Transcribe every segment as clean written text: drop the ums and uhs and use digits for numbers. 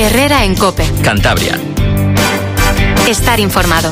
Herrera en COPE. Cantabria. Estar informado.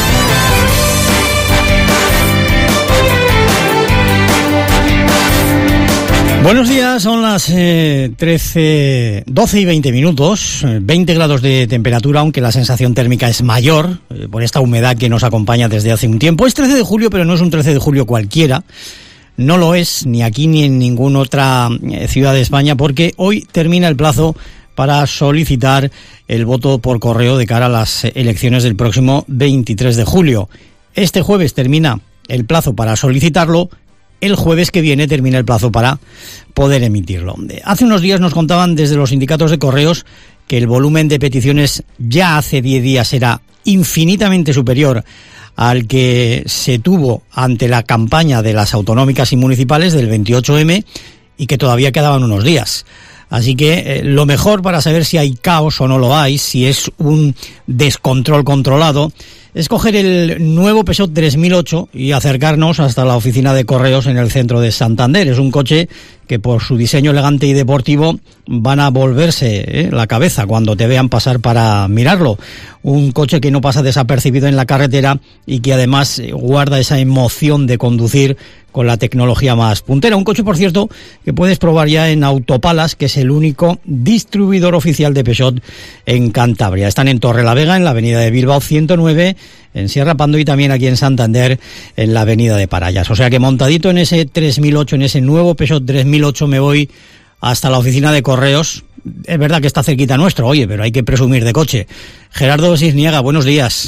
Buenos días, son las 12 y 20 minutos, 20 grados de temperatura, aunque la sensación térmica es mayor por esta humedad que nos acompaña desde hace un tiempo. Es 13 de julio, pero no es un 13 de julio cualquiera. No lo es ni aquí ni en ninguna otra ciudad de España, porque hoy termina el plazo para solicitar el voto por correo de cara a las elecciones del próximo 23 de julio. Este jueves termina el plazo para solicitarlo. El jueves que viene termina el plazo para poder emitirlo. Hace unos días nos contaban desde los sindicatos de correos que el volumen de peticiones ya hace 10 días era infinitamente superior al que se tuvo ante la campaña de las autonómicas y municipales del 28M y que todavía quedaban unos días. Así que lo mejor para saber si hay caos o no lo hay, si es un descontrol controlado, es coger el nuevo Peugeot 3008 y acercarnos hasta la oficina de correos en el centro de Santander. Es un coche que por su diseño elegante y deportivo van a volverse la cabeza cuando te vean pasar para mirarlo. Un coche que no pasa desapercibido en la carretera y que además guarda esa emoción de conducir con la tecnología más puntera. Un coche, por cierto, que puedes probar ya en Autopalas, que es el único distribuidor oficial de Peugeot en Cantabria. Están en Torrelavega, en la avenida de Bilbao 109, en Sierra Pando y también aquí en Santander, en la avenida de Parayas. O sea que montadito en ese 3008, en ese nuevo Peugeot 3008, me voy hasta la oficina de correos. Es verdad que está cerquita nuestro, oye, pero hay que presumir de coche. Gerardo Cisniega, buenos días.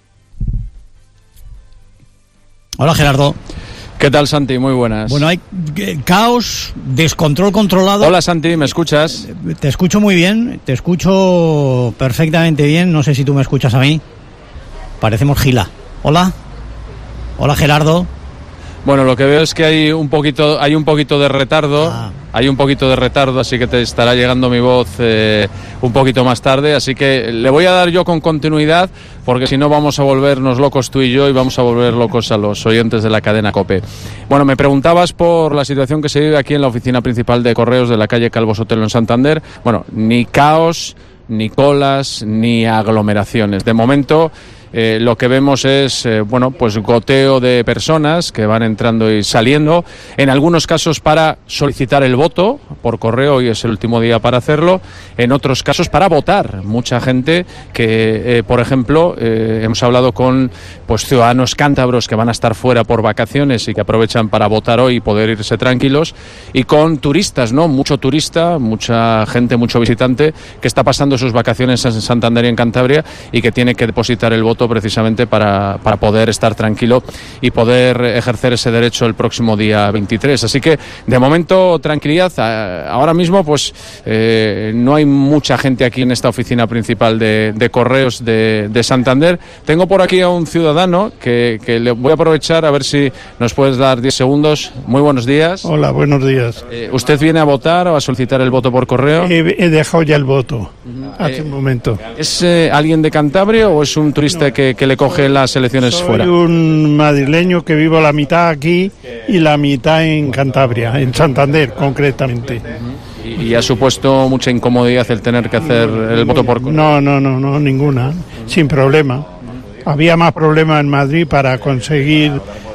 Hola, Gerardo. ¿Qué tal, Santi? Muy buenas. Bueno, hay caos, descontrol controlado. Hola, Santi, ¿me escuchas? Te escucho muy bien, te escucho perfectamente bien. No sé si tú me escuchas a mí. Parecemos Gila. Hola. Hola, Gerardo. Bueno, lo que veo es que hay un poquito de retardo. Hay un poquito de retardo, así que te estará llegando mi voz un poquito más tarde. Así que le voy a dar yo con continuidad, porque si no vamos a volvernos locos tú y yo y vamos a volver locos a los oyentes de la cadena COPE. Bueno, me preguntabas por la situación que se vive aquí en la oficina principal de correos de la calle Calvo Sotelo en Santander. Bueno, ni caos, ni colas, ni aglomeraciones. De momento lo que vemos es pues goteo de personas que van entrando y saliendo, en algunos casos para solicitar el voto por correo, hoy es el último día para hacerlo, en otros casos para votar. Mucha gente que, por ejemplo, hemos hablado con ciudadanos cántabros que van a estar fuera por vacaciones y que aprovechan para votar hoy y poder irse tranquilos, y con turistas, ¿no? Mucho turista, mucha gente, mucho visitante que está pasando sus vacaciones en Santander y en Cantabria y que tiene que depositar el voto precisamente para poder estar tranquilo y poder ejercer ese derecho el próximo día 23. Así que, de momento, tranquilidad. Ahora mismo, no hay mucha gente aquí en esta oficina principal de correos de Santander. Tengo por aquí a un ciudadano que le voy a aprovechar a ver si nos puedes dar 10 segundos. Muy buenos días. Hola, buenos días. ¿Usted viene a votar o a solicitar el voto por correo? He dejado ya el voto hace un momento. ¿Es alguien de Cantabria o es un turista que le coge las elecciones fuera? Soy un madrileño que vivo la mitad aquí y la mitad en Cantabria, en Santander concretamente. ¿Y ha supuesto mucha incomodidad el tener que hacer el voto por correo? No, ninguna, sin problema. Había más problemas en Madrid para conseguir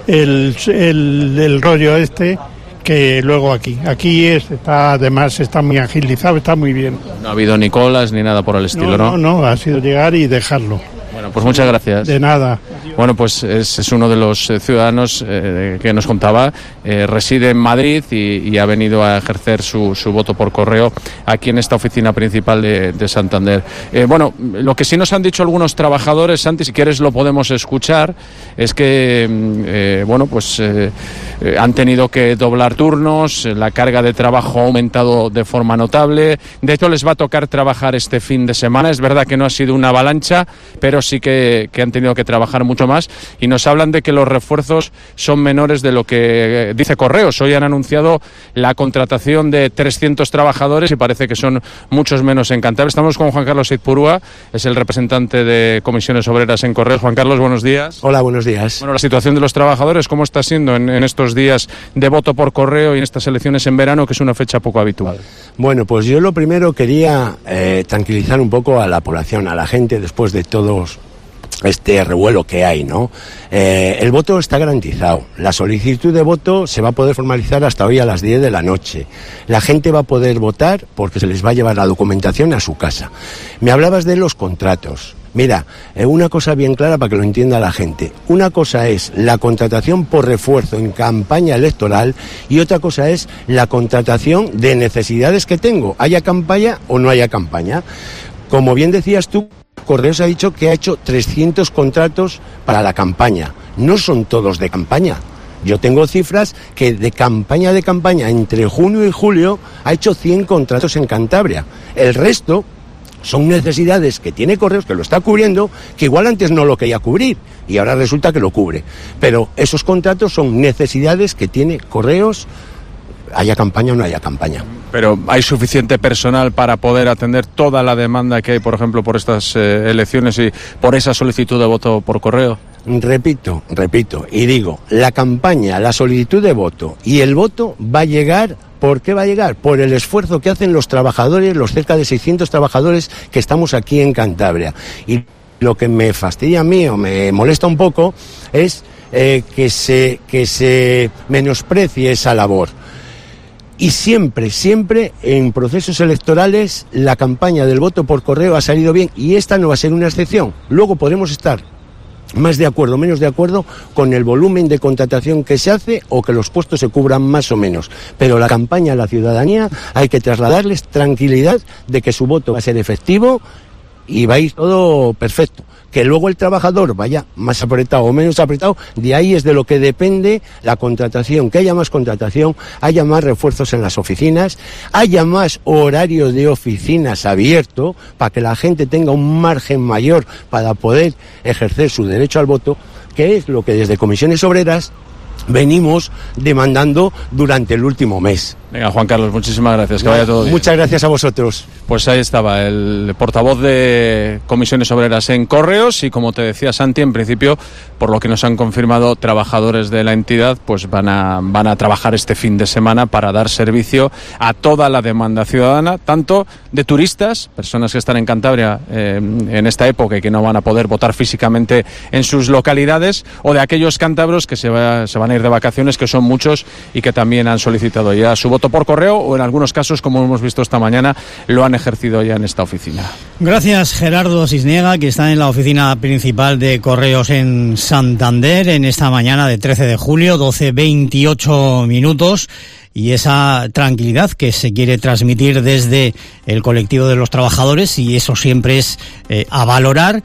el rollo este que luego aquí. Aquí además está muy agilizado, está muy bien. No ha habido ni colas ni nada por el estilo, ¿no? No, ha sido llegar y dejarlo. Bueno, pues muchas gracias. De nada. Bueno, pues es uno de los ciudadanos que nos contaba, reside en Madrid y ha venido a ejercer su voto por correo aquí en esta oficina principal de Santander. Bueno, lo que sí nos han dicho algunos trabajadores, Santi, si quieres lo podemos escuchar, es que han tenido que doblar turnos, la carga de trabajo ha aumentado de forma notable. De hecho, les va a tocar trabajar este fin de semana. Es verdad que no ha sido una avalancha, pero sí que han tenido que trabajar mucho más, y nos hablan de que los refuerzos son menores de lo que dice Correos. Hoy han anunciado la contratación de 300 trabajadores y parece que son muchos menos en Cantabria. Estamos con Juan Carlos Izpurúa, es el representante de Comisiones Obreras en Correos. Juan Carlos, buenos días. Hola, buenos días. Bueno, la situación de los trabajadores, ¿cómo está siendo en estos estos días de voto por correo y en estas elecciones en verano, que es una fecha poco habitual? Bueno, pues yo lo primero quería tranquilizar un poco a la población, a la gente, después de todos este revuelo que hay, ¿no? El voto está garantizado. La solicitud de voto se va a poder formalizar hasta hoy a las 10 de la noche. La gente va a poder votar porque se les va a llevar la documentación a su casa. Me hablabas de los contratos. Mira, una cosa bien clara para que lo entienda la gente. Una cosa es la contratación por refuerzo en campaña electoral y otra cosa es la contratación de necesidades que tengo, haya campaña o no haya campaña. Como bien decías tú, Correos ha dicho que ha hecho 300 contratos para la campaña. No son todos de campaña. Yo tengo cifras que de campaña entre junio y julio ha hecho 100 contratos en Cantabria. El resto son necesidades que tiene Correos, que lo está cubriendo, que igual antes no lo quería cubrir y ahora resulta que lo cubre. Pero esos contratos son necesidades que tiene Correos, haya campaña o no haya campaña. Pero ¿hay suficiente personal para poder atender toda la demanda que hay, por ejemplo, por estas elecciones y por esa solicitud de voto por correo? Repito, y digo, la campaña, la solicitud de voto y el voto va a llegar. ¿Por qué va a llegar? Por el esfuerzo que hacen los trabajadores, los cerca de 600 trabajadores que estamos aquí en Cantabria. Y lo que me fastidia a mí o me molesta un poco es que se menosprecie esa labor. Y siempre en procesos electorales la campaña del voto por correo ha salido bien y esta no va a ser una excepción. Luego podremos estar más de acuerdo, menos de acuerdo con el volumen de contratación que se hace o que los puestos se cubran más o menos. Pero la campaña a la ciudadanía hay que trasladarles tranquilidad de que su voto va a ser efectivo y va a ir todo perfecto. Que luego el trabajador vaya más apretado o menos apretado, de ahí es de lo que depende la contratación, que haya más contratación, haya más refuerzos en las oficinas, haya más horario de oficinas abierto para que la gente tenga un margen mayor para poder ejercer su derecho al voto, que es lo que desde Comisiones Obreras venimos demandando durante el último mes. Venga, Juan Carlos, muchísimas gracias, que vaya todo bien. Muchas gracias a vosotros. Pues ahí estaba el portavoz de Comisiones Obreras en Correos y, como te decía Santi, en principio, por lo que nos han confirmado trabajadores de la entidad, pues van a trabajar este fin de semana para dar servicio a toda la demanda ciudadana, tanto de turistas, personas que están en Cantabria en esta época y que no van a poder votar físicamente en sus localidades, o de aquellos cántabros que se van a ir de vacaciones, que son muchos y que también han solicitado ya su voto por correo o en algunos casos, como hemos visto esta mañana, lo han ejercido ya en esta oficina. Gracias, Gerardo Cisniega, que está en la oficina principal de Correos en Santander en esta mañana de 13 de julio, 12:28 minutos. Y esa tranquilidad que se quiere transmitir desde el colectivo de los trabajadores, y eso siempre es a valorar.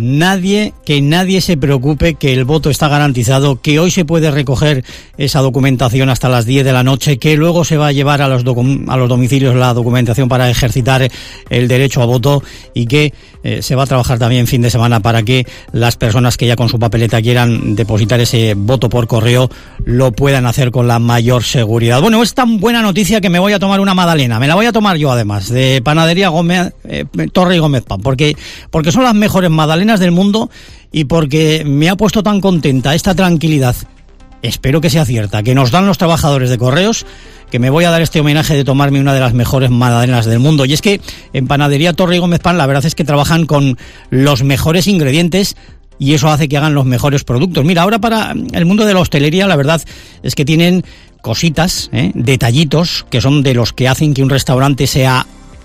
Que nadie se preocupe, que el voto está garantizado, que hoy se puede recoger esa documentación hasta las 10 de la noche, que luego se va a llevar a los domicilios la documentación para ejercitar el derecho a voto, y que se va a trabajar también fin de semana para que las personas que ya con su papeleta quieran depositar ese voto por correo lo puedan hacer con la mayor seguridad. Bueno, es tan buena noticia que me voy a tomar una magdalena, me la voy a tomar yo además, de Panadería Torre y Gómez Pan, porque son las mejores magdalenas del mundo y porque me ha puesto tan contenta esta tranquilidad, espero que sea cierta, que nos dan los trabajadores de Correos, que me voy a dar este homenaje de tomarme una de las mejores magdalenas del mundo. Y es que en Panadería Torre y Gómez Pan la verdad es que trabajan con los mejores ingredientes y eso hace que hagan los mejores productos. Mira, ahora para el mundo de la hostelería la verdad es que tienen cositas, detallitos que son de los que hacen que un restaurante sea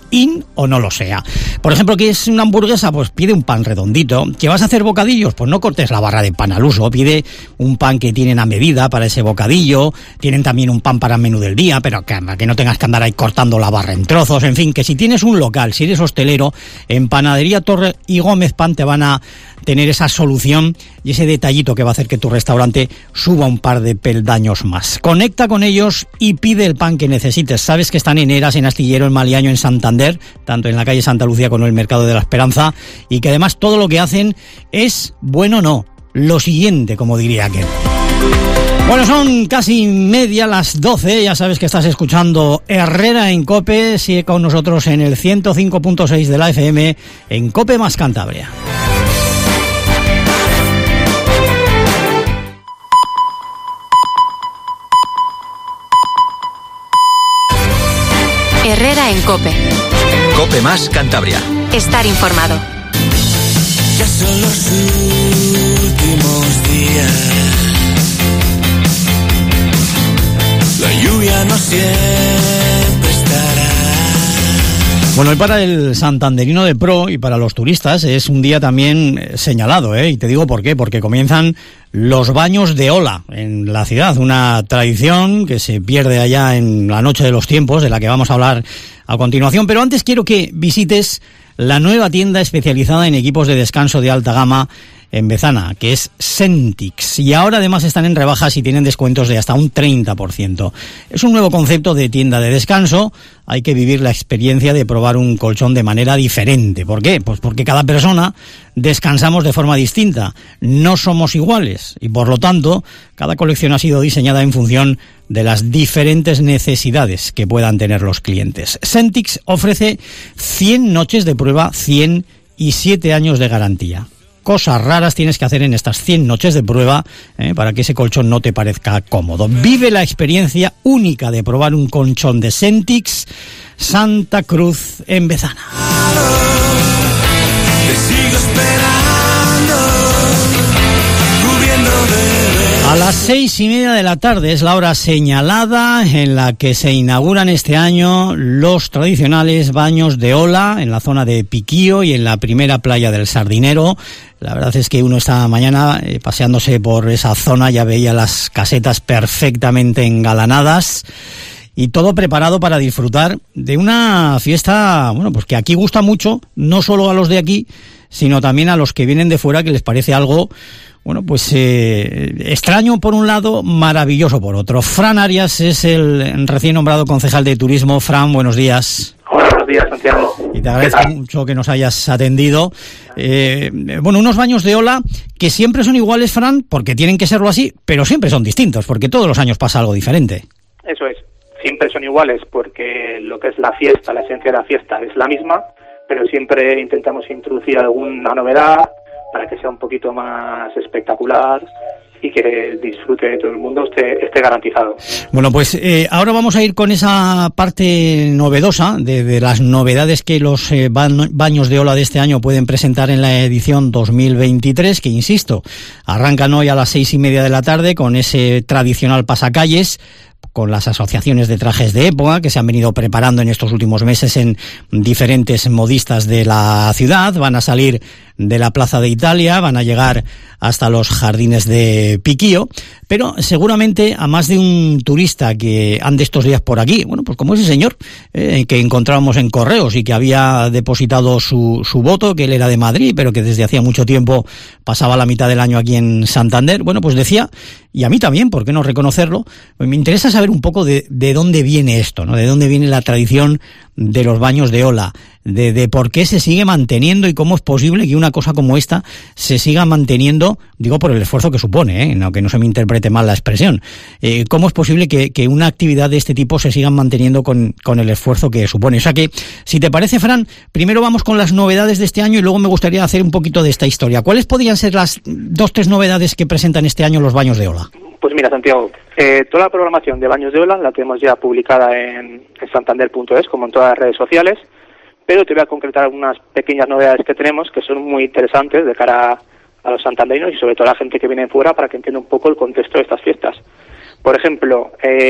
o no lo sea. Por ejemplo, que es una hamburguesa, pues pide un pan redondito. ¿Que vas a hacer bocadillos? Pues no cortes la barra de pan al uso, pide un pan que tienen a medida para ese bocadillo. Tienen también un pan para el menú del día, pero que no tengas que andar ahí cortando la barra en trozos. En fin, que si tienes un local, si eres hostelero, en Panadería Torre y Gómez Pan te van a tener esa solución y ese detallito que va a hacer que tu restaurante suba un par de peldaños más. Conecta con ellos y pide el pan que necesites. Sabes que están en Eras, en Astillero, en Maliaño, en Santander, tanto en la calle Santa Lucía como en el Mercado de la Esperanza, y que además todo lo que hacen es bueno, no, lo siguiente, como diría aquel. Bueno, son casi media las 12, ya sabes que estás escuchando Herrera en COPE, sigue con nosotros en el 105.6 de la FM, en COPE más Cantabria. Herrera en COPE. COPE más Cantabria. Estar informado. Ya son los últimos días. La lluvia no siempre estará. Bueno, y para el santanderino de pro y para los turistas es un día también señalado, y te digo por qué, porque comienzan los baños de ola en la ciudad, una tradición que se pierde allá en la noche de los tiempos, de la que vamos a hablar a continuación, pero antes quiero que visites la nueva tienda especializada en equipos de descanso de alta gama en Bezana, que es Sentix, y ahora además están en rebajas y tienen descuentos de hasta un 30%. Es un nuevo concepto de tienda de descanso. Hay que vivir la experiencia de probar un colchón de manera diferente. ¿Por qué? Pues porque cada persona descansamos de forma distinta, no somos iguales, y por lo tanto cada colección ha sido diseñada en función de las diferentes necesidades que puedan tener los clientes. Sentix ofrece 100 noches de prueba, 100 y 7 años de garantía. Cosas raras tienes que hacer en estas 100 noches de prueba para que ese colchón no te parezca cómodo. Vive la experiencia única de probar un colchón de Sentix, Santa Cruz en Bezana. Te sigo esperando, cubriendo de... A las 6:30 de la tarde es la hora señalada en la que se inauguran este año los tradicionales baños de ola en la zona de Piquío y en la primera playa del Sardinero. La verdad es que uno esta mañana paseándose por esa zona ya veía las casetas perfectamente engalanadas y todo preparado para disfrutar de una fiesta, bueno, pues que aquí gusta mucho, no solo a los de aquí, sino también a los que vienen de fuera, que les parece algo, bueno, pues extraño por un lado, maravilloso por otro. Fran Arias es el recién nombrado concejal de turismo. Fran, buenos días. Hola, buenos días, Santiago. Y te agradezco mucho que nos hayas atendido. Bueno, unos baños de ola que siempre son iguales, Fran, porque tienen que serlo así, pero siempre son distintos, porque todos los años pasa algo diferente. Eso es, siempre son iguales porque lo que es la fiesta, la esencia de la fiesta es la misma, pero siempre intentamos introducir alguna novedad para que sea un poquito más espectacular y que el disfrute de todo el mundo esté garantizado. Bueno, pues ahora vamos a ir con esa parte novedosa de las novedades que los baños de ola de este año pueden presentar en la edición 2023, que insisto, arrancan hoy a las 6:30 de la tarde con ese tradicional pasacalles, con las asociaciones de trajes de época que se han venido preparando en estos últimos meses en diferentes modistas de la ciudad. Van a salir de la Plaza de Italia, van a llegar hasta los jardines de Piquío, pero seguramente a más de un turista que ande estos días por aquí, bueno, pues como ese señor que encontrábamos en Correos y que había depositado su voto, que él era de Madrid, pero que desde hacía mucho tiempo pasaba la mitad del año aquí en Santander, bueno, pues decía, y a mí también, ¿por qué no reconocerlo? Pues me interesa saber un poco de dónde viene esto, ¿no? De dónde viene la tradición de los baños de ola, de por qué se sigue manteniendo y cómo es posible que una cosa como esta se siga manteniendo, digo por el esfuerzo que supone, no que no se me interprete mal la expresión, cómo es posible que una actividad de este tipo se siga manteniendo con el esfuerzo que supone. O sea que, si te parece, Fran, primero vamos con las novedades de este año y luego me gustaría hacer un poquito de esta historia. ¿Cuáles podrían ser las 2-3 novedades que presentan este año los baños de ola? Pues mira, Santiago, toda la programación de baños de ola la tenemos ya publicada en santander.es, como en todas las redes sociales, pero te voy a concretar algunas pequeñas novedades que tenemos que son muy interesantes de cara a los santanderinos y sobre todo a la gente que viene de fuera para que entienda un poco el contexto de estas fiestas. Por ejemplo,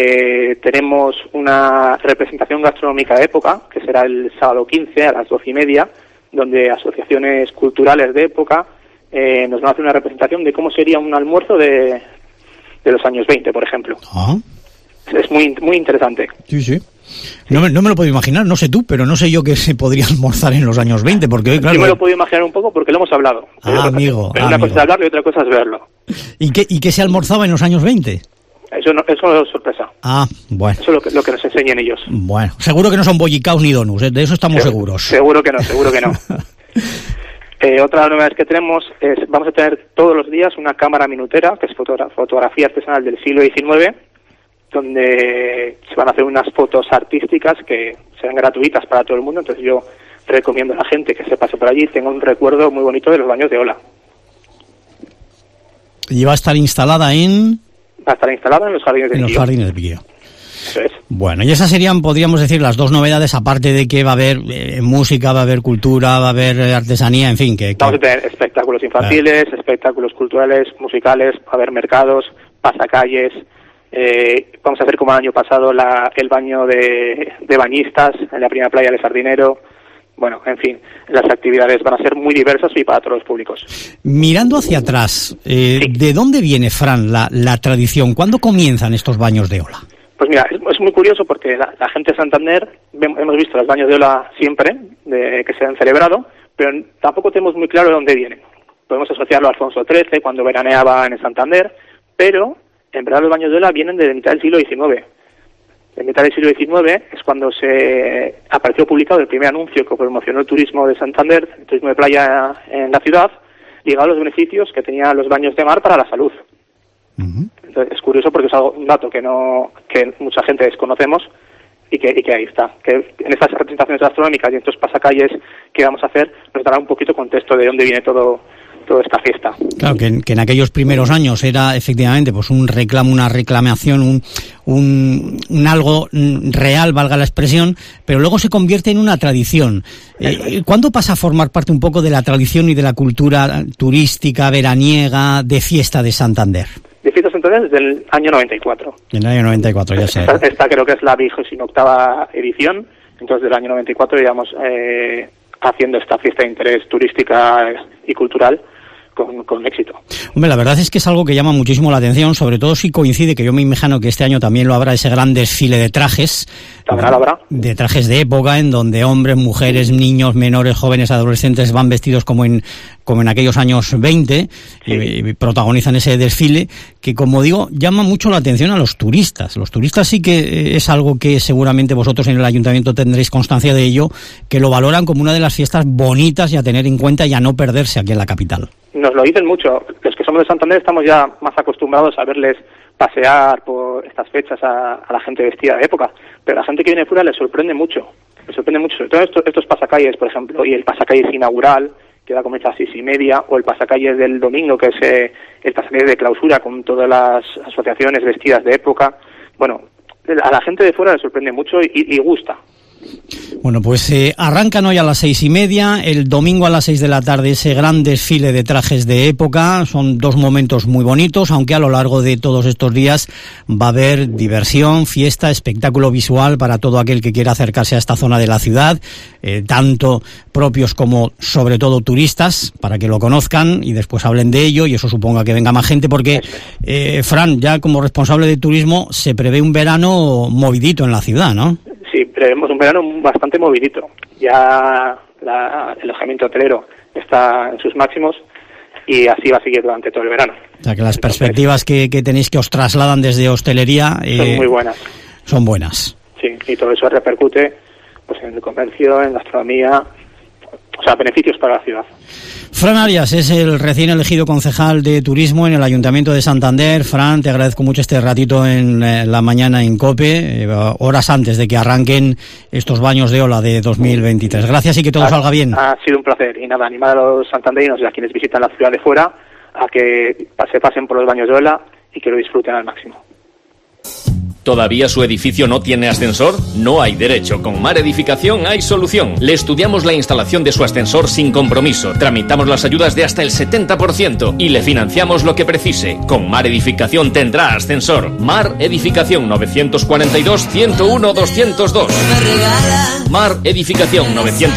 tenemos una representación gastronómica de época, que será el sábado 15 a las 12:30, donde asociaciones culturales de época nos van a hacer una representación de cómo sería un almuerzo de los años 20, por ejemplo. Ah. Es muy muy interesante. Sí, sí. No me lo puedo imaginar, no sé tú, pero no sé yo qué se podría almorzar en los años 20, porque hoy, claro... Yo me lo puedo imaginar un poco porque lo hemos hablado. Amigo. Una cosa es hablarlo y otra cosa es verlo. ¿Y qué se almorzaba en los años 20? Eso es sorpresa. Ah, bueno. Eso es lo que nos enseñan ellos. Bueno, seguro que no son bollicaos ni donuts, de eso estamos seguros. Seguro que no. Otra de las novedades que tenemos es, vamos a tener todos los días una cámara minutera, que es fotografía artesanal del siglo XIX, donde se van a hacer unas fotos artísticas que serán gratuitas para todo el mundo. Entonces yo recomiendo a la gente que se pase por allí y tenga un recuerdo muy bonito de los baños de ola. ¿Y va a estar instalada en...? Va a estar instalada en los jardines de Piquío. En los jardines de Piquío. Eso es. Bueno, y esas serían, podríamos decir, las dos novedades, aparte de que va a haber música, va a haber cultura, va a haber artesanía, en fin. Vamos a tener espectáculos infantiles, espectáculos culturales, musicales, va a haber mercados, pasacalles. Vamos a hacer como el año pasado el baño de bañistas en la primera playa de Sardinero. Bueno, en fin, las actividades van a ser muy diversas y para todos los públicos. Mirando hacia atrás, sí. ¿De dónde viene, Fran, la tradición? ¿Cuándo comienzan estos baños de ola? Pues mira, es muy curioso porque la gente de Santander, hemos visto los baños de ola siempre, que se han celebrado, pero tampoco tenemos muy claro de dónde vienen. Podemos asociarlo a Alfonso XIII, cuando veraneaba en Santander, pero en verdad los baños de ola vienen de mitad del siglo XIX. De mitad del siglo XIX es cuando se apareció publicado el primer anuncio que promocionó el turismo de Santander, el turismo de playa en la ciudad, ligado a los beneficios que tenían los baños de mar para la salud. Uh-huh. Entonces es curioso porque es un dato que mucha gente desconocemos y que ahí está. Que en estas representaciones gastronómicas y en estos pasacalles que vamos a hacer nos dará un poquito contexto de dónde viene toda esta fiesta. Claro, que en aquellos primeros años era efectivamente pues un reclamo, una reclamación, un algo real, valga la expresión, pero luego se convierte en una tradición. ¿Cuándo pasa a formar parte un poco de la tradición y de la cultura turística, veraniega, de fiesta de Santander? De fiesta de Santander desde el año 94. En el año 94, ya sé. Esta creo que es la 28ª edición, entonces del año 94 digamos haciendo esta fiesta de interés turística y cultural con éxito. Hombre, la verdad es que es algo que llama muchísimo la atención, sobre todo si coincide, que yo me imagino que este año también lo habrá, ese gran desfile de trajes. También lo habrá. De trajes de época, en donde hombres, mujeres, niños, menores, jóvenes, adolescentes van vestidos como en aquellos años 20, sí. y protagonizan ese desfile, que como digo, llama mucho la atención a los turistas. Los turistas sí que es algo que seguramente vosotros en el ayuntamiento tendréis constancia de ello, que lo valoran como una de las fiestas bonitas y a tener en cuenta y a no perderse aquí en la capital. Nos lo dicen mucho. Los que somos de Santander estamos ya más acostumbrados a verles pasear por estas fechas a la gente vestida de época, pero a la gente que viene fuera les sorprende mucho, sobre todo estos pasacalles, por ejemplo, y el pasacalles inaugural, que da comienzo a las 6:30, o el pasacalles del domingo, que es el pasacalles de clausura, con todas las asociaciones vestidas de época. Bueno, a la gente de fuera le sorprende mucho y gusta. Bueno, pues arrancan hoy a las 6:30, el domingo a las 6 de la tarde ese gran desfile de trajes de época. Son dos momentos muy bonitos, aunque a lo largo de todos estos días va a haber diversión, fiesta, espectáculo visual para todo aquel que quiera acercarse a esta zona de la ciudad, tanto propios como sobre todo turistas, para que lo conozcan y después hablen de ello, y eso suponga que venga más gente, porque Fran, ya como responsable de turismo, se prevé un verano movidito en la ciudad, ¿no? Sí, prevemos un verano bastante movidito. Ya el alojamiento hotelero está en sus máximos y así va a seguir durante todo el verano. O sea que las perspectivas que tenéis, que os trasladan desde hostelería, son muy buenas. Son buenas. Sí, y todo eso repercute pues en el comercio, en la gastronomía, o sea, beneficios para la ciudad. Fran Arias es el recién elegido concejal de turismo en el Ayuntamiento de Santander. Fran, te agradezco mucho este ratito en la mañana en COPE, horas antes de que arranquen estos baños de ola de 2023. Gracias y que todo salga bien. Ha sido un placer. Y nada, animar a los santanderinos y a quienes visitan la ciudad de fuera a que se pasen por los baños de ola y que lo disfruten al máximo. ¿Todavía su edificio no tiene ascensor? No hay derecho. Con Mar Edificación hay solución. Le estudiamos la instalación de su ascensor sin compromiso. Tramitamos las ayudas de hasta el 70% y le financiamos lo que precise. Con Mar Edificación tendrá ascensor. Mar Edificación 942-101-202. Mar Edificación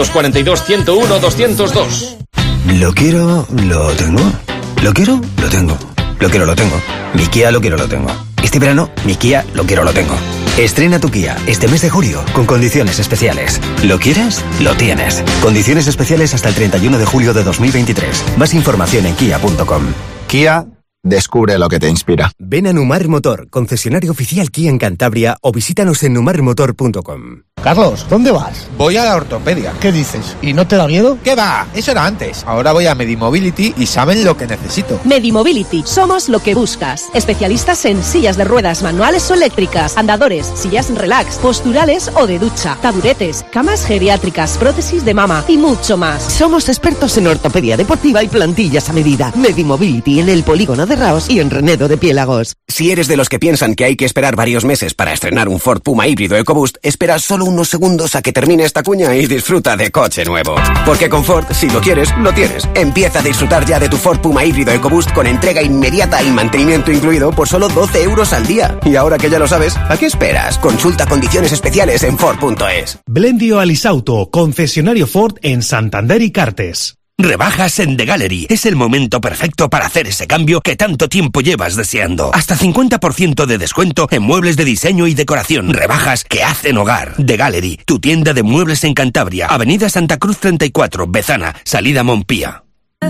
942-101-202. Lo quiero, lo tengo. Lo quiero, lo tengo. Lo quiero, lo tengo. Mi Kia lo quiero, lo tengo. Este verano, mi Kia lo quiero, lo tengo. Estrena tu Kia este mes de julio con condiciones especiales. ¿Lo quieres? Lo tienes. Condiciones especiales hasta el 31 de julio de 2023. Más información en kia.com. Kia, descubre lo que te inspira. Ven a Numar Motor, concesionario oficial Kia en Cantabria, o visítanos en numarmotor.com. Carlos, ¿dónde vas? Voy a la ortopedia. ¿Qué dices? ¿Y no te da miedo? ¿Qué va? Eso era antes. Ahora voy a Medimobility y saben lo que necesito. Medimobility. Somos lo que buscas. Especialistas en sillas de ruedas manuales o eléctricas, andadores, sillas relax, posturales o de ducha, taburetes, camas geriátricas, prótesis de mama y mucho más. Somos expertos en ortopedia deportiva y plantillas a medida. Medimobility en el Polígono de Raos y en Renedo de Piélagos. Si eres de los que piensan que hay que esperar varios meses para estrenar un Ford Puma híbrido EcoBoost, espera solo unos segundos a que termine esta cuña y disfruta de coche nuevo. Porque con Ford, si lo quieres, lo tienes. Empieza a disfrutar ya de tu Ford Puma híbrido EcoBoost con entrega inmediata y mantenimiento incluido por solo 12 euros al día. Y ahora que ya lo sabes, ¿a qué esperas? Consulta condiciones especiales en Ford.es. Blendio Alisauto, concesionario Ford en Santander y Cartes. Rebajas en The Gallery. Es el momento perfecto para hacer ese cambio que tanto tiempo llevas deseando. Hasta 50% de descuento en muebles de diseño y decoración. Rebajas que hacen hogar. The Gallery, tu tienda de muebles en Cantabria. Avenida Santa Cruz 34, Bezana, salida Montpía.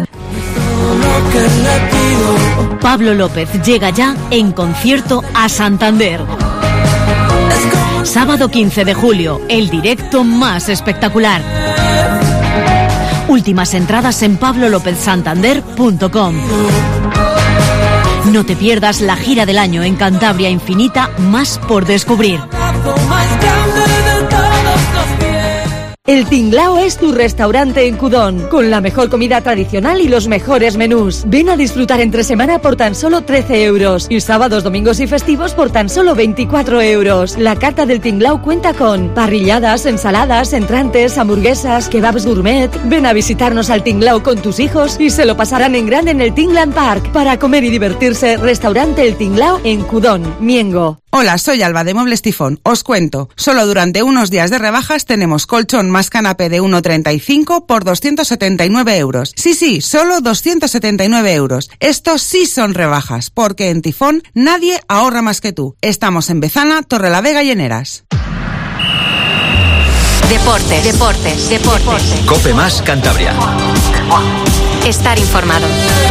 Pablo López llega ya en concierto a Santander. Sábado 15 de julio, el directo más espectacular. Últimas entradas en pablolopezsantander.com. No te pierdas la gira del año en Cantabria Infinita, más por descubrir. El Tinglao es tu restaurante en Cudón, con la mejor comida tradicional y los mejores menús. Ven a disfrutar entre semana por tan solo 13 euros y sábados, domingos y festivos por tan solo 24 euros. La carta del Tinglao cuenta con parrilladas, ensaladas, entrantes, hamburguesas, kebabs gourmet. Ven a visitarnos al Tinglao con tus hijos y se lo pasarán en grande en el Tingland Park. Para comer y divertirse, restaurante El Tinglao en Cudón, Miengo. Hola, soy Alba de Muebles Tifón. Os cuento, solo durante unos días de rebajas tenemos colchón más canapé de 1,35 por 279 euros. Sí, solo 279 euros. Estos sí son rebajas, porque en Tifón nadie ahorra más que tú. Estamos en Bezana, Torrelavega y Heneras. Deportes. Cope Más Cantabria. Estar informado.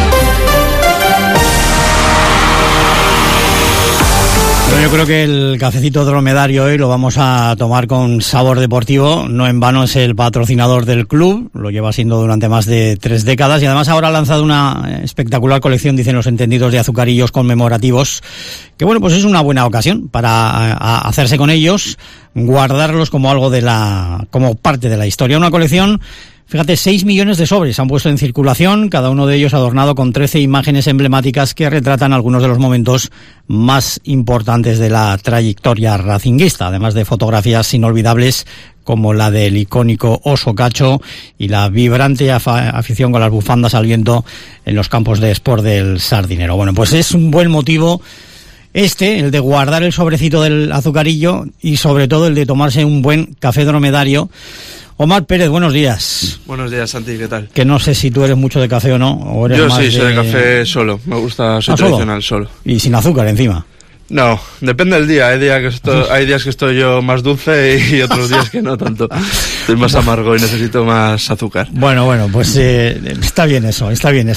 Pero yo creo que el cafecito dromedario hoy lo vamos a tomar con sabor deportivo. No en vano es el patrocinador del club, lo lleva siendo durante más de 3 décadas y además ahora ha lanzado una espectacular colección, dicen los entendidos, de azucarillos conmemorativos, que bueno, pues es una buena ocasión para hacerse con ellos, guardarlos como algo como parte de la historia. Una colección. Fíjate, 6 millones de sobres se han puesto en circulación, cada uno de ellos adornado con 13 imágenes emblemáticas que retratan algunos de los momentos más importantes de la trayectoria racinguista, además de fotografías inolvidables como la del icónico Oso Cacho y la vibrante afición con las bufandas al viento en los campos de Sport del Sardinero. Bueno, pues es un buen motivo el de guardar el sobrecito del azucarillo y sobre todo el de tomarse un buen café dromedario. Omar Pérez, buenos días. Buenos días, Santi, ¿qué tal? Que no sé si tú eres mucho de café o no. O eres Yo más sí, soy de café solo. Me gusta, soy tradicional solo. Y sin azúcar encima. No, depende del día. Hay días que estoy yo más dulce y otros días que no tanto. Estoy más amargo y necesito más azúcar. Bueno, pues está bien eso.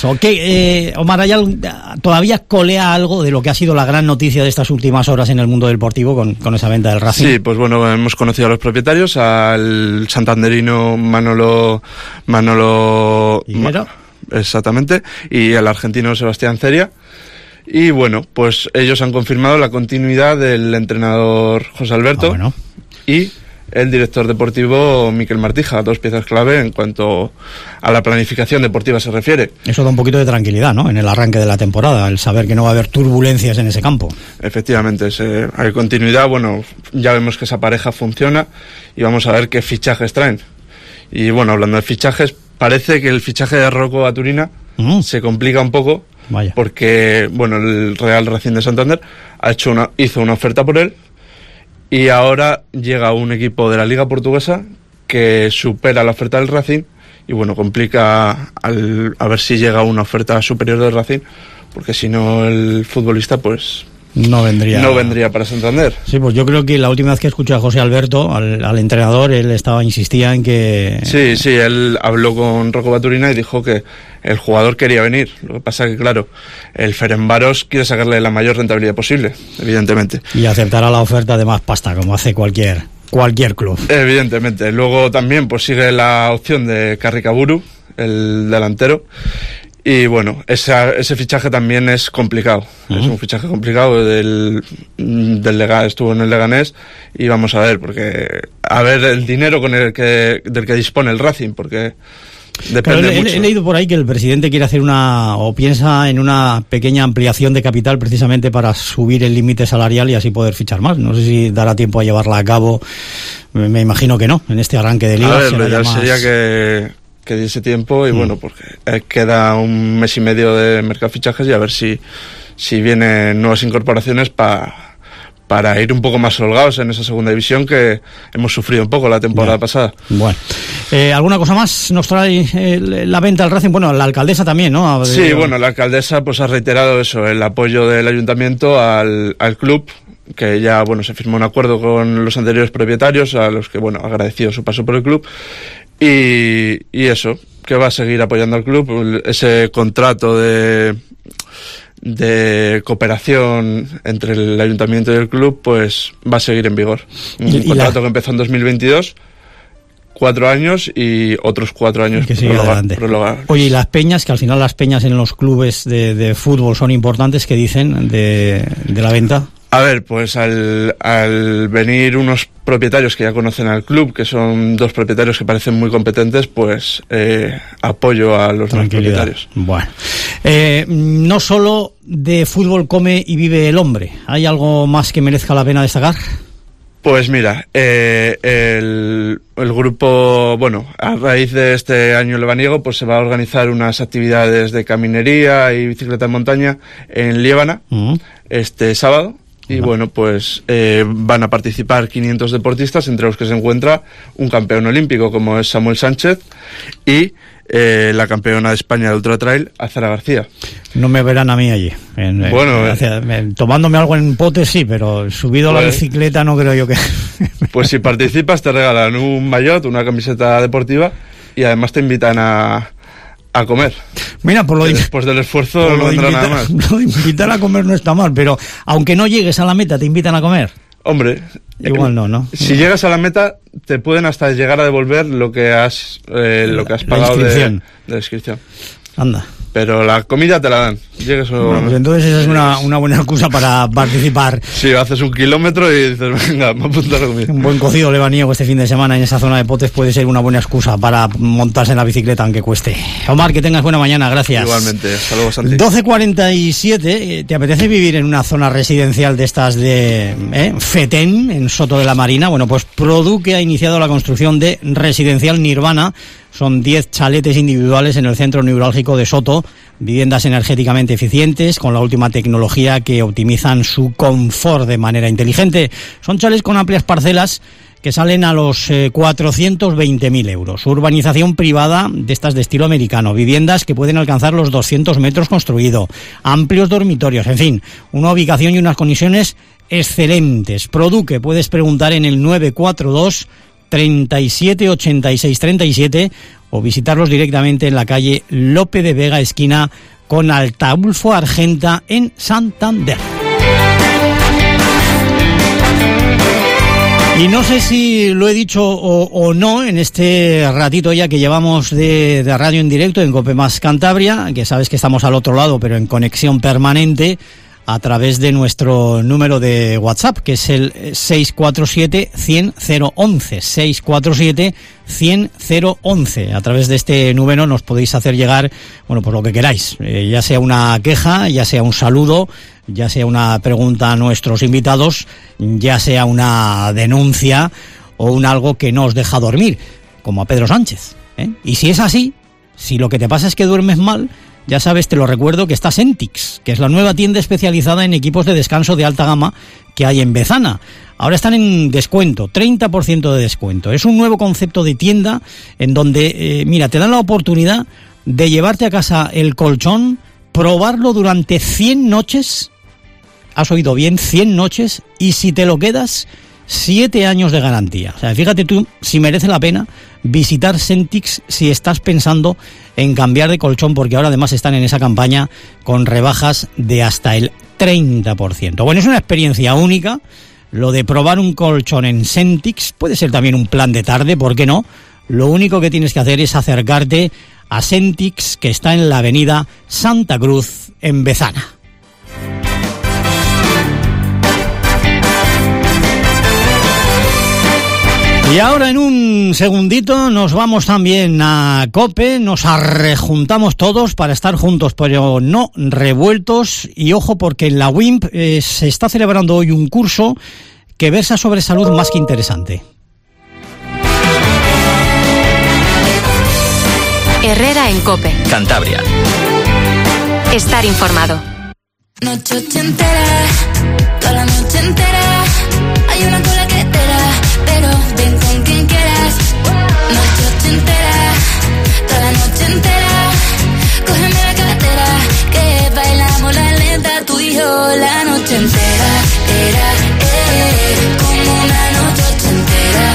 Omar, ¿todavía colea algo de lo que ha sido la gran noticia de estas últimas horas en el mundo deportivo con esa venta del Racing? Sí, pues bueno, hemos conocido a los propietarios, al santanderino Manolo ¿Higuero? Exactamente, y al argentino Sebastián Ceria. Y bueno, pues ellos han confirmado la continuidad del entrenador José Alberto y el director deportivo Miquel Martija, 2 piezas clave en cuanto a la planificación deportiva se refiere. Eso da un poquito de tranquilidad, ¿no?, en el arranque de la temporada, el saber que no va a haber turbulencias en ese campo. Efectivamente, hay continuidad. Bueno, ya vemos que esa pareja funciona y vamos a ver qué fichajes traen. Y bueno, hablando de fichajes, parece que el fichaje de Rocco Baturina se complica un poco. Vaya. Porque, bueno, el Real Racing de Santander hizo una oferta por él y ahora llega un equipo de la Liga Portuguesa que supera la oferta del Racing y, bueno, complica a ver si llega una oferta superior del Racing, porque si no el futbolista, pues no vendría para Santander. Sí, pues yo creo que la última vez que escuché a José Alberto, al entrenador, él insistía en que... Sí, él habló con Rocco Baturina y dijo que el jugador quería venir. Lo que pasa que, claro, el Ferencváros quiere sacarle la mayor rentabilidad posible, evidentemente. Y aceptará la oferta de más pasta, como hace cualquier club. Evidentemente. Luego también pues sigue la opción de Carricaburu, el delantero. Y bueno, ese fichaje también es complicado. Es un fichaje complicado del estuvo en el Leganés y vamos a ver, porque el dinero del que dispone el Racing, porque Depende mucho. He leído por ahí que el presidente quiere hacer piensa en una pequeña ampliación de capital precisamente para subir el límite salarial y así poder fichar más. No sé si dará tiempo a llevarla a cabo. Me imagino que no, en este arranque de liga. A ver, lo ideal sería que diese tiempo y bueno, porque queda un mes y medio de mercado de fichajes y a ver si vienen nuevas incorporaciones para ir un poco más holgados en esa segunda división que hemos sufrido un poco la temporada pasada. Bueno, ¿alguna cosa más nos trae la venta al Racing? Bueno, la alcaldesa también, ¿no? Sí, bueno, la alcaldesa pues ha reiterado eso, el apoyo del ayuntamiento al club, que ya se firmó un acuerdo con los anteriores propietarios, a los que agradecido su paso por el club, y eso, que va a seguir apoyando al club. Ese contrato de cooperación entre el ayuntamiento y el club pues va a seguir en vigor. Un contrato que empezó en 2022, 4 años y otros 4 años que sigue adelante. Oye, y las peñas, que al final las peñas en los clubes de fútbol son importantes, ¿qué dicen de la venta? A ver, pues al venir unos propietarios que ya conocen al club, que son 2 propietarios que parecen muy competentes, pues apoyo a los nuevos propietarios. Bueno, no solo de fútbol come y vive el hombre, ¿hay algo más que merezca la pena destacar? Pues mira, el grupo, a raíz de este año lebaniego, pues se va a organizar unas actividades de caminería y bicicleta en montaña en Liébana este sábado. Y pues van a participar 500 deportistas, entre los que se encuentra un campeón olímpico como es Samuel Sánchez y la campeona de España de Ultra Trail, Azara García. No me verán a mí allí. Tomándome algo en potes sí, pero subido a la bicicleta no creo yo que... Pues si participas te regalan un maillot, una camiseta deportiva y además te invitan a comer. Mira, después del esfuerzo no vendrá nada más. Lo de invitar a comer no está mal, pero aunque no llegues a la meta, ¿te invitan a comer? Hombre, igual no. Si llegas a la meta, te pueden hasta llegar a devolver lo que has pagado de la inscripción. Anda. Pero la comida te la dan. Llegues o... Bueno, pues entonces esa es una buena excusa para participar. Sí, haces 1 kilómetro y dices, venga, me apunto a la comida. Un buen cocido lebaniego este fin de semana en esa zona de Potes puede ser una buena excusa para montarse en la bicicleta, aunque cueste. Omar, que tengas buena mañana, gracias. Igualmente, hasta luego, Santi. 12:47, ¿te apetece vivir en una zona residencial de estas de Fetén, en Soto de la Marina? Bueno, pues Produque ha iniciado la construcción de Residencial Nirvana. Son 10 chaletes individuales en el centro neurálgico de Soto, viviendas energéticamente eficientes con la última tecnología que optimizan su confort de manera inteligente. Son chalets con amplias parcelas que salen a los 420.000 euros. Urbanización privada de estas de estilo americano, viviendas que pueden alcanzar los 200 metros construido, amplios dormitorios, en fin, una ubicación y unas condiciones excelentes. Produque, puedes preguntar en el 942 37 86 37 o visitarlos directamente en la calle Lope de Vega, esquina con Ataulfo Argenta en Santander. Y no sé si lo he dicho o no en este ratito ya que llevamos de radio en directo en Cope Más Cantabria, que sabes que estamos al otro lado pero en conexión permanente a través de nuestro número de WhatsApp, que es el 647-100-11, 647-100-11. A través de este número nos podéis hacer llegar, pues lo que queráis, ya sea una queja, ya sea un saludo, ya sea una pregunta a nuestros invitados, ya sea una denuncia o un algo que no os deja dormir, como a Pedro Sánchez, Y si es así, si lo que te pasa es que duermes mal, ya sabes, te lo recuerdo, que está Sentix, que es la nueva tienda especializada en equipos de descanso de alta gama que hay en Bezana. Ahora están en descuento, 30% de descuento. Es un nuevo concepto de tienda en donde, te dan la oportunidad de llevarte a casa el colchón, probarlo durante 100 noches, has oído bien, 100 noches, y si te lo quedas, 7 años de garantía. O sea, fíjate tú si merece la pena visitar Sentix si estás pensando en cambiar de colchón, porque ahora además están en esa campaña con rebajas de hasta el 30%. Bueno, es una experiencia única. Lo de probar un colchón en Sentix puede ser también un plan de tarde, ¿por qué no? Lo único que tienes que hacer es acercarte a Sentix, que está en la avenida Santa Cruz, en Bezana. Y ahora en un segundito nos vamos también a COPE, nos arrejuntamos todos para estar juntos, pero no revueltos. Y ojo, porque en la WIMP se está celebrando hoy un curso que versa sobre salud más que interesante. Herrera en COPE. Cantabria. Estar informado. Noche ochentera, toda la noche entera. Hay una cola que te da, pero ven con quien quieras. Noche ochentera, toda la noche entera. Cógeme la cartera, que bailamos la lenta, tú y yo la noche entera. Como una noche ochentera,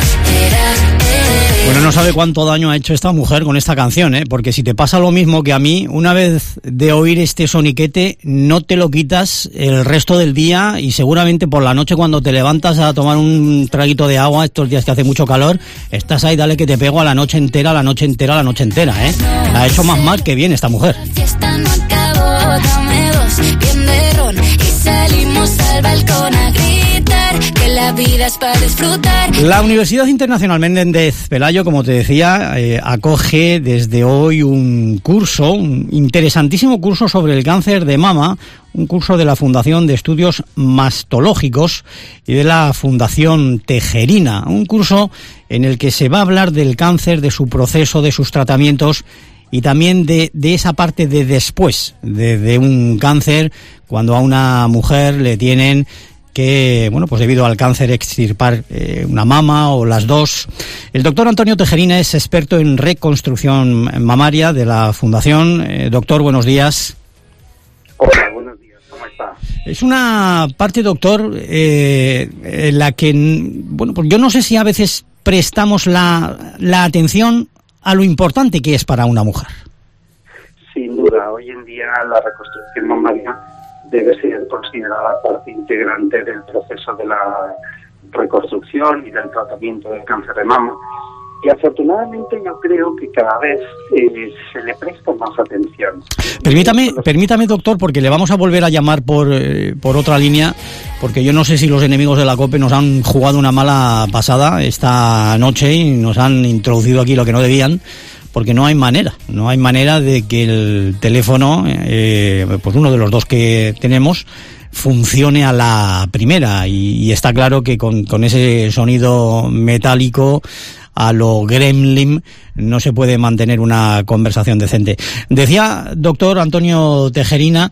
Bueno, no sabe cuánto daño ha hecho esta mujer con esta canción, porque si te pasa lo mismo que a mí, una vez de oír este soniquete, no te lo quitas el resto del día y seguramente por la noche cuando te levantas a tomar un traguito de agua, estos días que hace mucho calor, estás ahí, dale que te pego a la noche entera, la noche entera, la noche entera, La ha hecho más mal que bien esta mujer. la fiesta no acabó, dame dos, bien de ron, y salimos al balcón a gritar, que la vida es para disfrutar. La Universidad Internacional Menéndez Pelayo, como te decía, acoge desde hoy un curso, un interesantísimo curso sobre el cáncer de mama, un curso de la Fundación de Estudios Mastológicos y de la Fundación Tejerina, un curso en el que se va a hablar del cáncer, de su proceso, de sus tratamientos y también de esa parte de después de un cáncer, cuando a una mujer le tienen que, bueno, pues debido al cáncer extirpar una mama o las dos. El doctor Antonio Tejerina es experto en reconstrucción mamaria de la Fundación. Doctor, buenos días. Hola, buenos días, ¿cómo está? Es una parte, doctor, en la que, bueno, pues yo no sé si a veces prestamos la atención a lo importante que es para una mujer. Sin duda, hoy en día la reconstrucción mamaria debe ser considerada parte integrante del proceso de la reconstrucción y del tratamiento del cáncer de mama. Y afortunadamente yo creo que cada vez se le presta más atención. Permítame, doctor, porque le vamos a volver a llamar por otra línea, porque yo no sé si los enemigos de la COPE nos han jugado una mala pasada esta noche y nos han introducido aquí lo que no debían, porque no hay manera de que el teléfono, pues uno de los dos que tenemos, funcione a la primera, y está claro que con ese sonido metálico a lo Gremlin no se puede mantener una conversación decente. Decía, doctor Antonio Tejerina,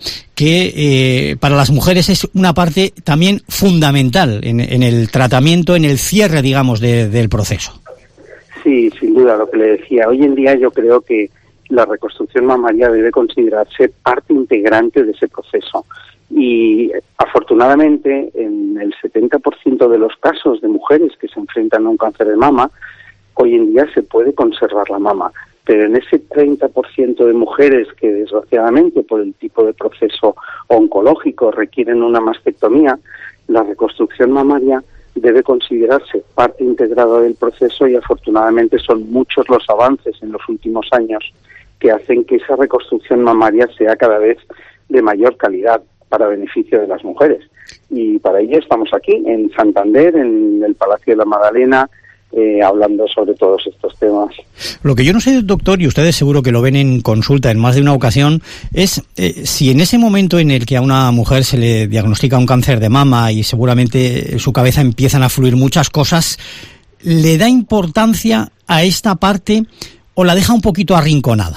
que para las mujeres es una parte también fundamental en el tratamiento, en el cierre, digamos, del proceso. Sí, sin duda, lo que le decía. Hoy en día yo creo que la reconstrucción mamaria debe considerarse parte integrante de ese proceso. Y afortunadamente, en el 70% de los casos de mujeres que se enfrentan a un cáncer de mama, hoy en día se puede conservar la mama. Pero en ese 30% de mujeres que desgraciadamente por el tipo de proceso oncológico requieren una mastectomía, la reconstrucción mamaria debe considerarse parte integrada del proceso, y afortunadamente son muchos los avances en los últimos años que hacen que esa reconstrucción mamaria sea cada vez de mayor calidad para beneficio de las mujeres. Y para ello estamos aquí, en Santander, en el Palacio de la Magdalena, hablando sobre todos estos temas. Lo que yo no sé, doctor, y ustedes seguro que lo ven en consulta en más de una ocasión, es si en ese momento en el que a una mujer se le diagnostica un cáncer de mama y seguramente en su cabeza empiezan a fluir muchas cosas, ¿le da importancia a esta parte o la deja un poquito arrinconada?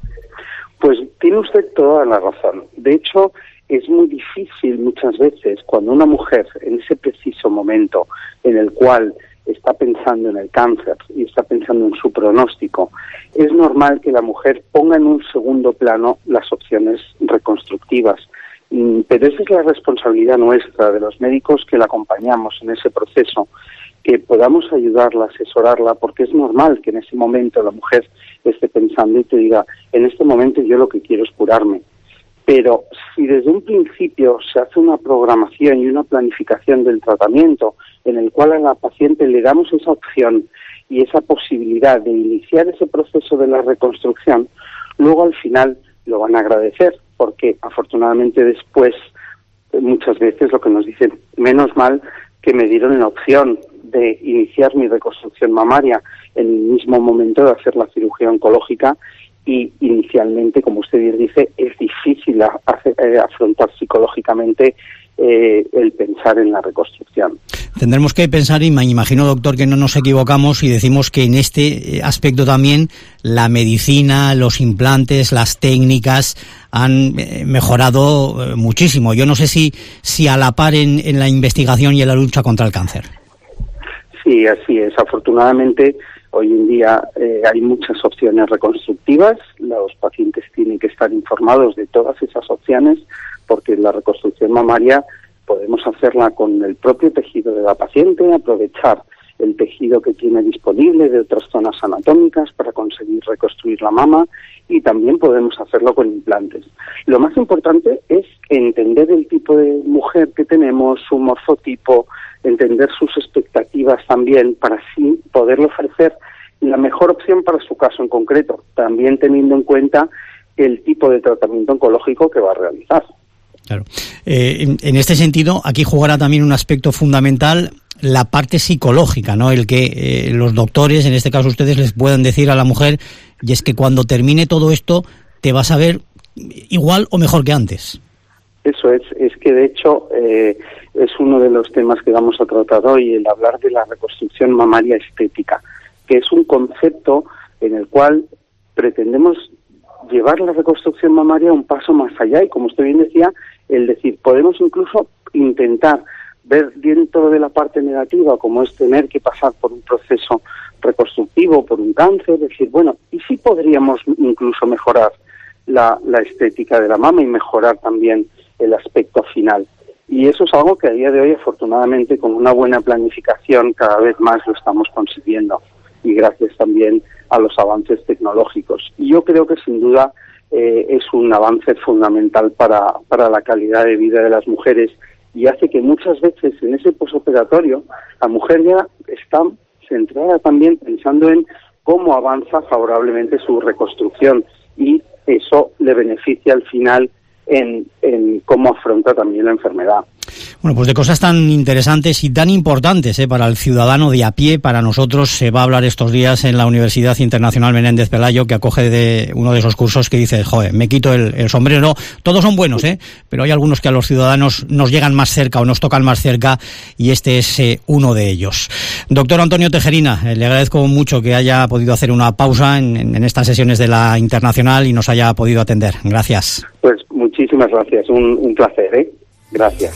Pues tiene usted toda la razón. De hecho, es muy difícil muchas veces cuando una mujer, en ese preciso momento en el cual está pensando en el cáncer y está pensando en su pronóstico, es normal que la mujer ponga en un segundo plano las opciones reconstructivas. Pero esa es la responsabilidad nuestra, de los médicos que la acompañamos en ese proceso, que podamos ayudarla, asesorarla, porque es normal que en ese momento la mujer esté pensando y te diga, en este momento yo lo que quiero es curarme. Pero si desde un principio se hace una programación y una planificación del tratamiento en el cual a la paciente le damos esa opción y esa posibilidad de iniciar ese proceso de la reconstrucción, luego al final lo van a agradecer, porque afortunadamente después muchas veces lo que nos dicen, menos mal que me dieron la opción de iniciar mi reconstrucción mamaria en el mismo momento de hacer la cirugía oncológica, y inicialmente, como usted bien dice, es difícil afrontar psicológicamente el pensar en la reconstrucción. Tendremos que pensar, y me imagino, doctor, que no nos equivocamos y decimos que en este aspecto también la medicina, los implantes, las técnicas han mejorado muchísimo. Yo no sé si a la par en la investigación y en la lucha contra el cáncer. Sí, así es. Afortunadamente, hoy en día hay muchas opciones reconstructivas. Los pacientes tienen que estar informados de todas esas opciones, porque la reconstrucción mamaria podemos hacerla con el propio tejido de la paciente, aprovechar el tejido que tiene disponible de otras zonas anatómicas para conseguir reconstruir la mama, y también podemos hacerlo con implantes. Lo más importante es entender el tipo de mujer que tenemos, su morfotipo, entender sus expectativas también, para así poderle ofrecer la mejor opción para su caso en concreto, también teniendo en cuenta el tipo de tratamiento oncológico que va a realizar. Claro. En este sentido, aquí jugará también un aspecto fundamental la parte psicológica, ¿no? El que los doctores, en este caso ustedes, les puedan decir a la mujer, y es que cuando termine todo esto te vas a ver igual o mejor que antes. Eso es que de hecho es uno de los temas que vamos a tratar hoy, el hablar de la reconstrucción mamaria estética, que es un concepto en el cual pretendemos llevar la reconstrucción mamaria un paso más allá, y como usted bien decía, el decir, podemos incluso intentar ver dentro de la parte negativa, como es tener que pasar por un proceso reconstructivo, por un cáncer, decir, bueno, ¿y si podríamos incluso mejorar la estética de la mama y mejorar también el aspecto final? Y eso es algo que a día de hoy, afortunadamente, con una buena planificación, cada vez más lo estamos consiguiendo, y gracias también a los avances tecnológicos. Y yo creo que sin duda es un avance fundamental para la calidad de vida de las mujeres, y hace que muchas veces en ese posoperatorio la mujer ya está centrada también pensando en cómo avanza favorablemente su reconstrucción, y eso le beneficia al final en cómo afronta también la enfermedad. Bueno, pues de cosas tan interesantes y tan importantes para el ciudadano de a pie, para nosotros, se va a hablar estos días en la Universidad Internacional Menéndez Pelayo, que acoge de uno de esos cursos que dice, joder, me quito el sombrero. Todos son buenos, pero hay algunos que a los ciudadanos nos llegan más cerca o nos tocan más cerca, y este es uno de ellos. Doctor Antonio Tejerina, le agradezco mucho que haya podido hacer una pausa en estas sesiones de la Internacional y nos haya podido atender. Gracias. Pues muchísimas gracias, un placer, Gracias.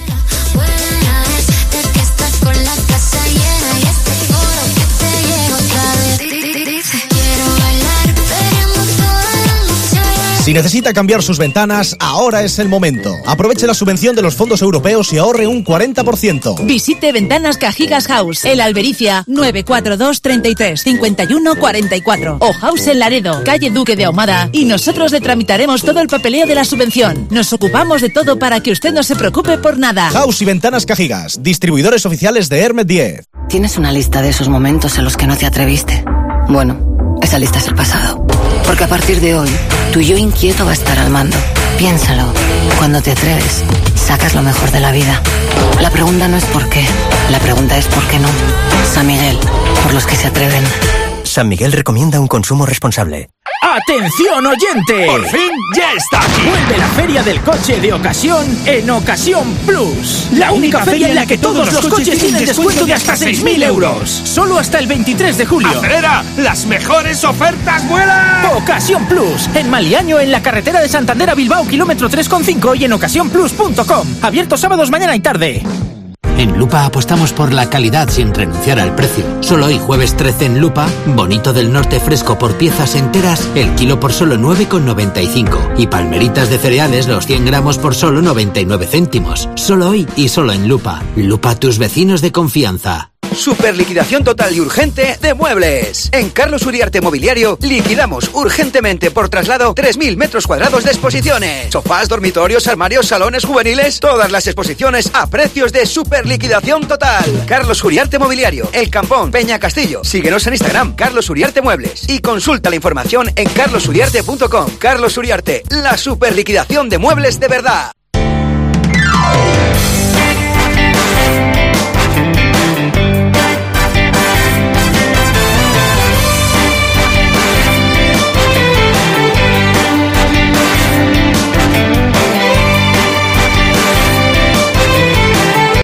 Si necesita cambiar sus ventanas, ahora es el momento. Aproveche la subvención de los fondos europeos y ahorre un 40%. Visite Ventanas Cajigas House, El Albericia, 942 33 51 44. O House en Laredo, calle Duque de Ahumada, y nosotros le tramitaremos todo el papeleo de la subvención. Nos ocupamos de todo para que usted no se preocupe por nada. House y Ventanas Cajigas, distribuidores oficiales de Hermet 10. ¿Tienes una lista de esos momentos en los que no te atreviste? Bueno, esa lista es el pasado. Porque a partir de hoy, tu yo inquieto va a estar al mando. Piénsalo. Cuando te atreves, sacas lo mejor de la vida. La pregunta no es por qué. La pregunta es por qué no. San Miguel, por los que se atreven. San Miguel recomienda un consumo responsable. ¡Atención, oyente! ¡Por fin ya está aquí! Vuelve la Feria del Coche de Ocasión en Ocasión Plus. La única feria en la que todos los coches tienen descuento de hasta 6.000 euros. Solo hasta el 23 de julio. ¡Acelera! ¡Las mejores ofertas vuelan! Ocasión Plus. En Maliaño, en la carretera de Santander a Bilbao, kilómetro 3,5, y en ocasiónplus.com. Abierto sábados, mañana y tarde. En Lupa apostamos por la calidad sin renunciar al precio. Solo hoy, jueves 13 en Lupa, bonito del norte fresco por piezas enteras, el kilo por solo 9,95. Y palmeritas de cereales, los 100 gramos por solo 99 céntimos. Solo hoy y solo en Lupa. Lupa, tus vecinos de confianza. Super liquidación total y urgente de muebles. En Carlos Uriarte Mobiliario liquidamos urgentemente por traslado 3.000 metros cuadrados de exposiciones. Sofás, dormitorios, armarios, salones juveniles. Todas las exposiciones a precios de super liquidación total. Carlos Uriarte Mobiliario, El Campón, Peña Castillo. Síguenos en Instagram, Carlos Uriarte Muebles. Y consulta la información en carlosuriarte.com. Carlos Uriarte, la super liquidación de muebles de verdad.